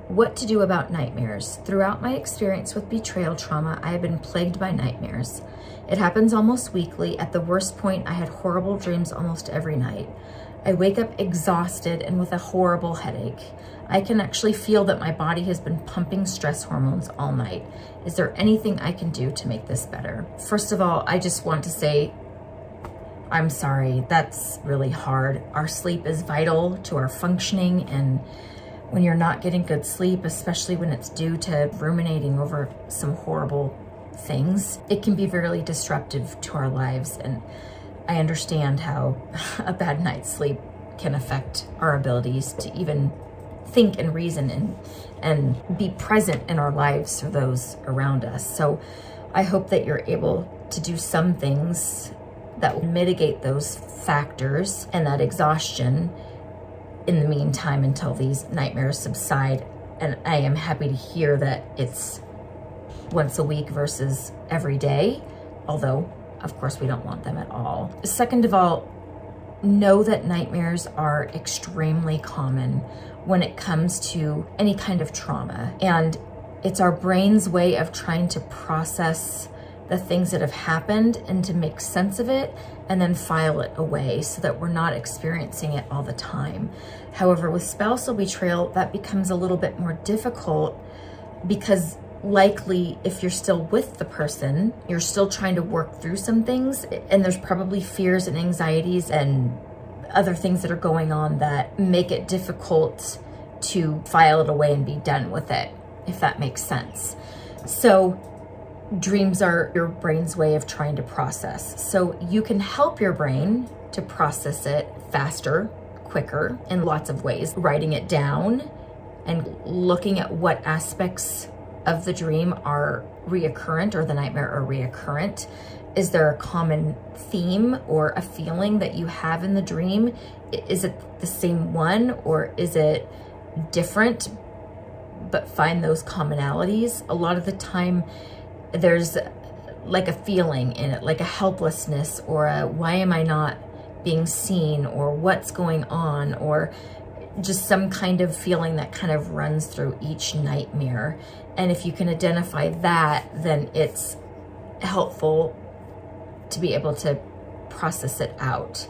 What to do about nightmares? Throughout my experience with betrayal trauma, I have been plagued by nightmares. It happens almost weekly. At the worst point, I had horrible dreams almost every night. I wake up exhausted and with a horrible headache. I can actually feel that my body has been pumping stress hormones all night. Is there anything I can do to make this better? First of all, I just want to say, I'm sorry, that's really hard. Our sleep is vital to our functioning, and when you're not getting good sleep, especially when it's due to ruminating over some horrible things, it can be very disruptive to our lives. And I understand how a bad night's sleep can affect our abilities to even think and reason and be present in our lives for those around us. So I hope that you're able to do some things that will mitigate those factors and that exhaustion in the meantime until these nightmares subside. And I am happy to hear that it's once a week versus every day, although of course we don't want them at all. Second of all, know that nightmares are extremely common when it comes to any kind of trauma. And it's our brain's way of trying to process the things that have happened and to make sense of it and then file it away so that we're not experiencing it all the time. However, with spousal betrayal, that becomes a little bit more difficult because likely if you're still with the person, you're still trying to work through some things, and there's probably fears and anxieties and other things that are going on that make it difficult to file it away and be done with it, if that makes sense. So dreams are your brain's way of trying to process. So you can help your brain to process it faster, quicker, in lots of ways. Writing it down and looking at what aspects of the dream are reoccurrent or the nightmare are reoccurrent. Is there a common theme or a feeling that you have in the dream? Is it the same one or is it different? But find those commonalities. A lot of the time there's like a feeling in it, like a helplessness or a why am I not being seen or what's going on, or just some kind of feeling that kind of runs through each nightmare. And if you can identify that, then it's helpful to be able to process it out.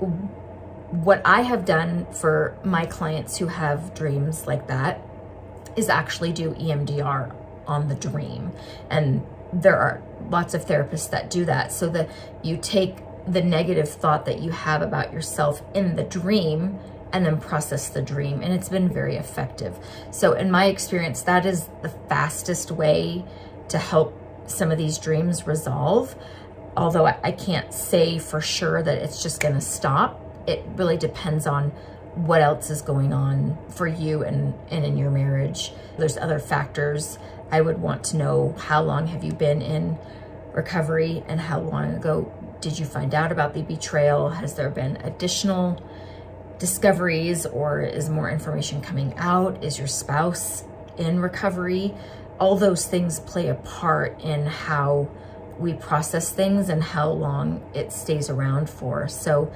What I have done for my clients who have dreams like that is actually do EMDR on the dream. And there are lots of therapists that do that, so that you take the negative thought that you have about yourself in the dream and then process the dream. And it's been very effective. So in my experience, that is the fastest way to help some of these dreams resolve. Although I can't say for sure that it's just gonna stop. It really depends on what else is going on for you and in your marriage. There's other factors. I would want to know, how long have you been in recovery and how long ago did you find out about the betrayal? Has there been additional discoveries or is more information coming out? Is your spouse in recovery? All those things play a part in how we process things and how long it stays around for. So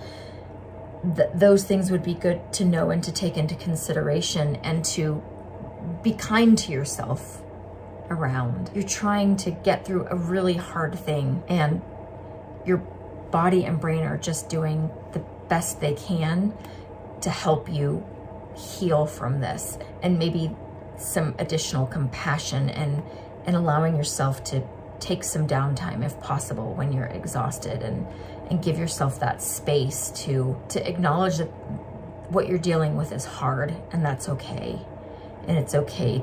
those things would be good to know and to take into consideration, and to be kind to yourself around. You're trying to get through a really hard thing, and your body and brain are just doing the best they can to help you heal from this. And maybe some additional compassion and allowing yourself to take some downtime if possible when you're exhausted, and give yourself that space to acknowledge that what you're dealing with is hard, and that's okay. And it's okay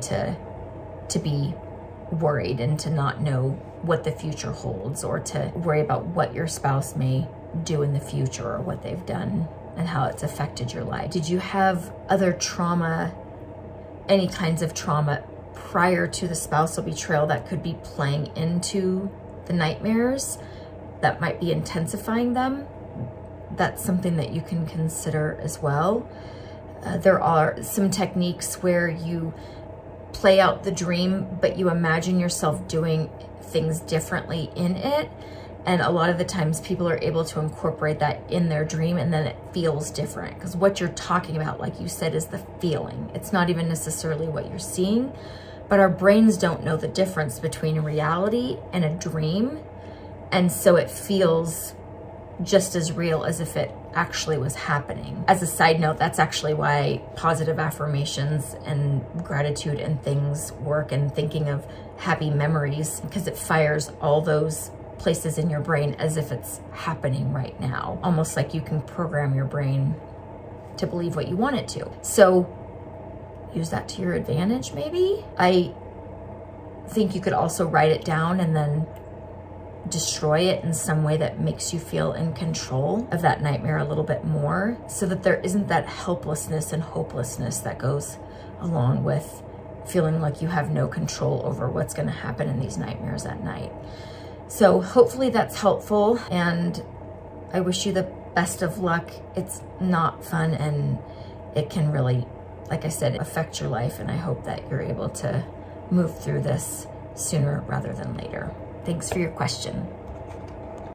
to be worried and to not know what the future holds, or to worry about what your spouse may do in the future or what they've done and how it's affected your life. Did you have other trauma, any kinds of trauma prior to the spousal betrayal that could be playing into the nightmares that might be intensifying them? That's something that you can consider as well. There are some techniques where you play out the dream, but you imagine yourself doing things differently in it. And a lot of the times people are able to incorporate that in their dream, and then it feels different, because what you're talking about, like you said, is the feeling. It's not even necessarily what you're seeing, but our brains don't know the difference between reality and a dream. And so it feels just as real as if it actually was happening. As a side note, that's actually why positive affirmations and gratitude and things work, and thinking of happy memories, because it fires all those places in your brain as if it's happening right now. Almost like you can program your brain to believe what you want it to. So use that to your advantage, maybe. I think you could also write it down and then destroy it in some way that makes you feel in control of that nightmare a little bit more, so that there isn't that helplessness and hopelessness that goes along with feeling like you have no control over what's going to happen in these nightmares at night. So hopefully that's helpful, and I wish you the best of luck. It's not fun, and it can really, like I said, affect your life, and I hope that you're able to move through this sooner rather than later. Thanks for your question.